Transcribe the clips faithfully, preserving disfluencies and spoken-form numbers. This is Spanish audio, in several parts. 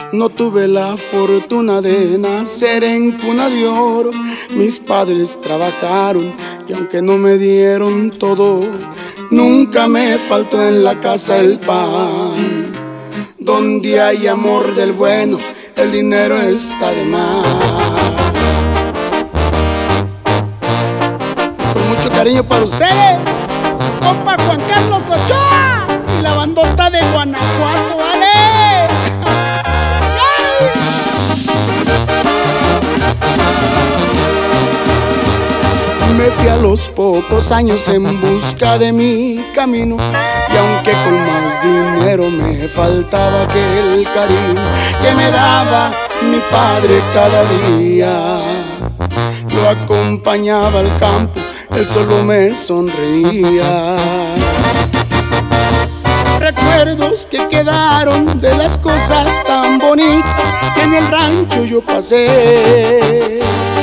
No tuve la fortuna de nacer en cuna de oro. Mis padres trabajaron y aunque no me dieron todo, nunca me faltó en la casa el pan. Donde hay amor del bueno, el dinero está de más. Con mucho cariño para ustedes, su compa Juan Carlos Ochoa y la bandota de Guanajuato, ¿vale? Me fui a los pocos años en busca de mi camino, y aunque con más dinero me faltaba aquel cariño que me daba mi padre cada día. Lo acompañaba al campo, él solo me sonreía. Recuerdos que quedaron de las cosas tan bonitas que en el rancho yo pasé.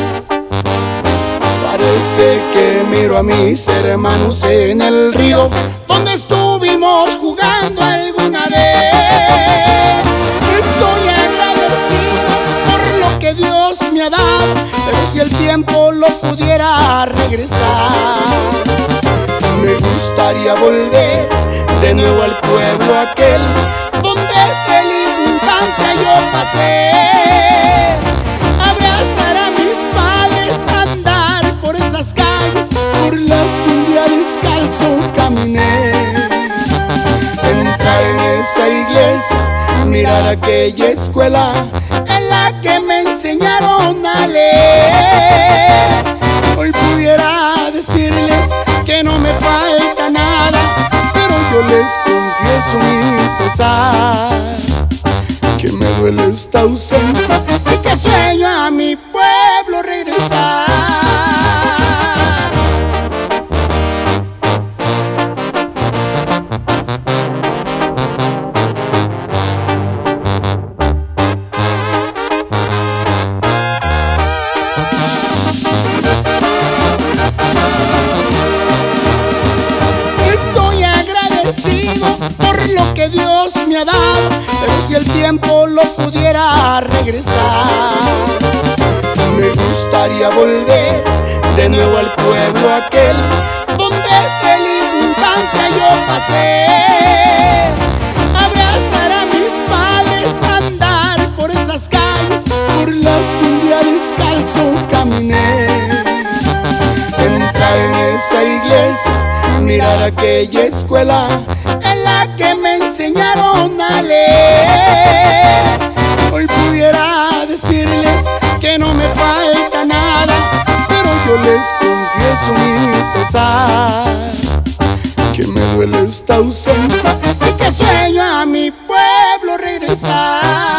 Parece que miro a mis hermanos en el río donde estuvimos jugando alguna vez. Estoy agradecido por lo que Dios me ha dado, pero si el tiempo lo pudiera regresar, me gustaría volver de nuevo al pueblo aquel donde feliz infancia yo pasé. Abrazar a mis padres, andar por esas calles por las que un día descalzo caminé. Entrar en esa iglesia, mirar aquella escuela en la que me enseñaron a leer. Hoy pudiera decirles que no me falta nada, pero yo les confieso mi pesar, que me duele esta ausencia y que sueño a mi pueblo regresar. Estoy agradecido por lo que Dios me ha dado, pero si el tiempo lo pudiera regresar, me gustaría volver de nuevo al pueblo aquel donde feliz infancia yo pasé. Abrazar a mis padres, andar por esas calles por las que un día descalzo caminé. Entrar en esa iglesia, mirar aquella escuela en la que me enseñaron a leer. Hoy pudiera decirles que no me falta nada, pero yo les confieso mi pesar, que me duele esta ausencia y que sueño a mi pueblo regresar.